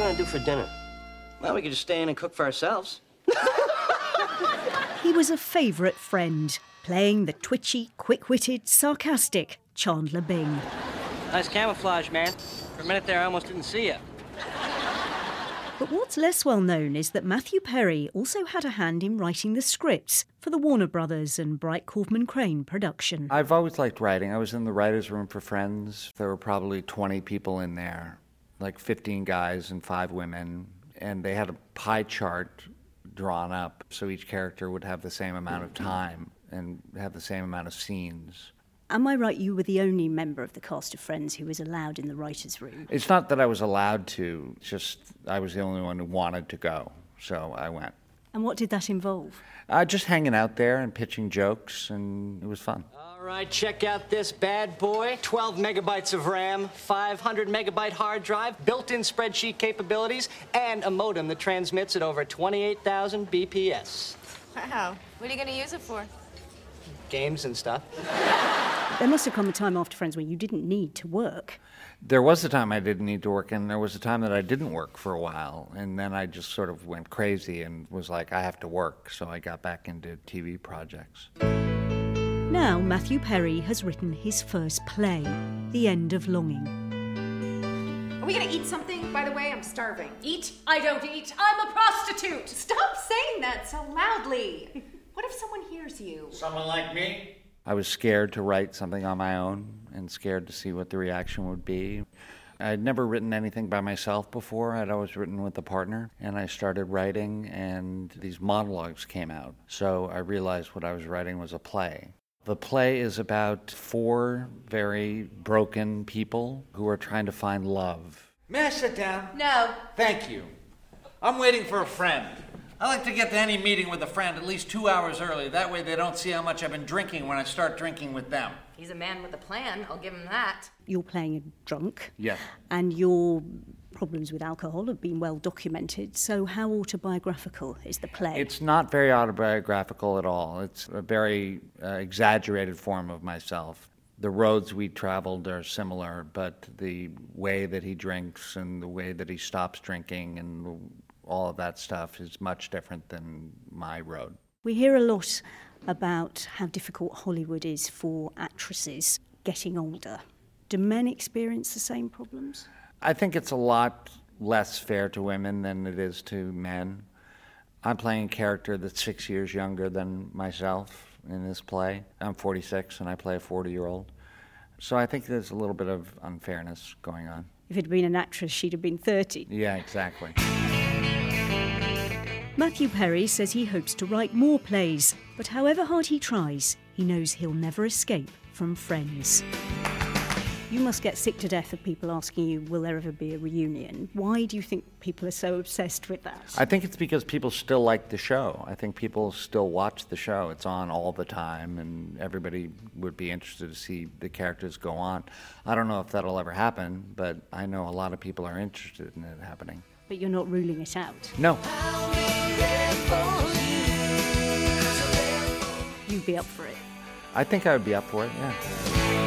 want to do for dinner? Well, we could just stay in and cook for ourselves. He was a favourite friend, playing the twitchy, quick-witted, sarcastic Chandler Bing. Nice camouflage, man. For a minute there, I almost didn't see you. But what's less well known is that Matthew Perry also had a hand in writing the scripts for the Warner Brothers and Bright Kaufman Crane production. I've always liked writing. I was in the writer's room for Friends. There were probably 20 people in there, like 15 guys and 5 women, and they had a pie chart drawn up so each character would have the same amount of time and have the same amount of scenes. Am I right, you were the only member of the cast of Friends who was allowed in the writer's room? It's not that I was allowed to, it's just I was the only one who wanted to go, so I went. And what did that involve? Just hanging out there and pitching jokes, and it was fun. All right, check out this bad boy. 12 megabytes of RAM, 500 megabyte hard drive, built-in spreadsheet capabilities, and a modem that transmits at over 28,000 BPS. Wow. What are you going to use it for? Games and stuff. There must have come a time after Friends where you didn't need to work. There was a time I didn't need to work, and there was a time that I didn't work for a while, and then I just sort of went crazy and was like, I have to work, so I got back into TV projects. Now Matthew Perry has written his first play, The End of Longing. Are we going to eat something? By the way, I'm starving. Eat? I don't eat. I'm a prostitute. Stop saying that so loudly. What if someone hears you? Someone like me? I was scared to write something on my own and scared to see what the reaction would be. I'd never written anything by myself before. I'd always written with a partner, and I started writing, and these monologues came out. So I realized what I was writing was a play. The play is about 4 very broken people who are trying to find love. May I sit down? No. Thank you. I'm waiting for a friend. I like to get to any meeting with a friend at least 2 hours early. That way they don't see how much I've been drinking when I start drinking with them. He's a man with a plan. I'll give him that. You're playing a drunk. Yeah. And your problems with alcohol have been well documented. So how autobiographical is the play? It's not very autobiographical at all. It's a very exaggerated form of myself. The roads we traveled are similar, but the way that he drinks and the way that he stops drinking and all of that stuff is much different than my road. We hear a lot about how difficult Hollywood is for actresses getting older. Do men experience the same problems? I think it's a lot less fair to women than it is to men. I'm playing a character that's 6 years younger than myself in this play. I'm 46 and I play a 40-year-old. So I think there's a little bit of unfairness going on. If it had been an actress, she'd have been 30. Yeah, exactly. Matthew Perry says he hopes to write more plays, but however hard he tries, he knows he'll never escape from Friends. You must get sick to death of people asking you, will there ever be a reunion? Why do you think people are so obsessed with that? I think it's because people still like the show. I think people still watch the show. It's on all the time, and everybody would be interested to see the characters go on. I don't know if that'll ever happen, but I know a lot of people are interested in it happening. But you're not ruling it out? No. You'd be up for it? I think I would be up for it, yeah.